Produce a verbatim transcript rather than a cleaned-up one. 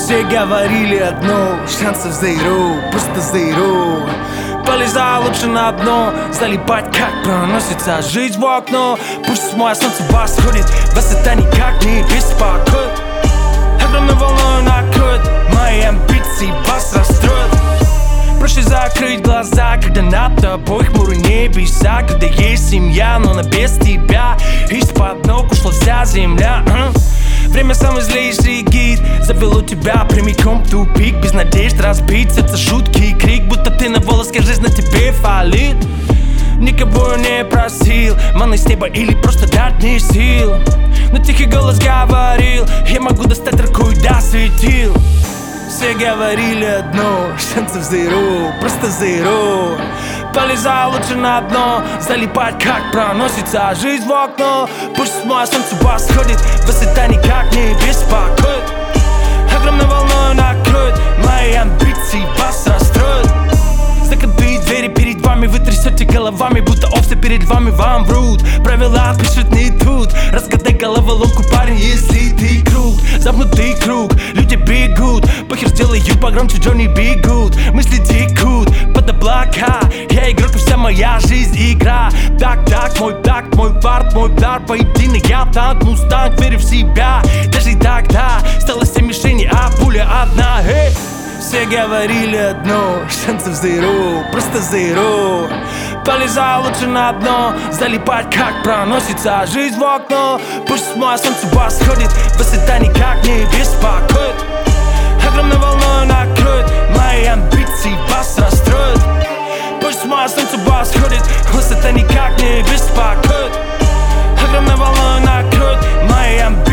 Все говорили одно, шансов zero, просто zero. Полезай лучше на дно, залипать, как проносится жизнь в окно. Пусть смоя солнце восходит, вас это никак не беспокоит. Огромной волной накроет, мои амбиции вас расстроят. Проще закрыть глаза, когда над тобой хмурые небеса. Когда есть семья, но она без тебя. Из-под ног ушла вся земля. Время самый злейший гид завело тебя прямиком в тупик. Без надежд разбить сердце, жуткий крик, будто ты на волоске, жизнь на тебе фалит. Никого не просил, маны с неба или просто дать не сил. Но тихий голос говорил, я могу достать руку и до светил. Все говорили одно, шансов zero, просто zero. Полезай лучше на дно, залипать, как проносится жизнь в окно. Пусть смоя солнце восходит, вас это никак не беспокоит. Огромной волной накроет, мои амбиции вас расстроят. Закрытые двери перед вами, вы трясете головами, будто овцы перед вами вам врут. Правила пишут не тут, разгадай головоломку, парень, если ты круг. Замкнутый круг, люди бегут, похер сделаю погромче, Джонни бегут. Мысли текут под облака, я игрок, и вся моя жизнь игра. Так, так, мой так, мой фарт, мой дар, поединок, я танк, мустанг, верю в себя. Даже тогда стало семь мишеней, а пуля одна, эй. Все говорили одно, шансов zero, просто zero. Полезай лучше на дно, залипать, как проносится жизнь в окно. Пусть смоя солнце восходит, вас это никак не беспокоит. Огромной волной накроет, мои амбиции вас расстроят. Пусть смоя солнце восходит, вас это никак не беспокоит. Огромной волной накроет, мои амбиции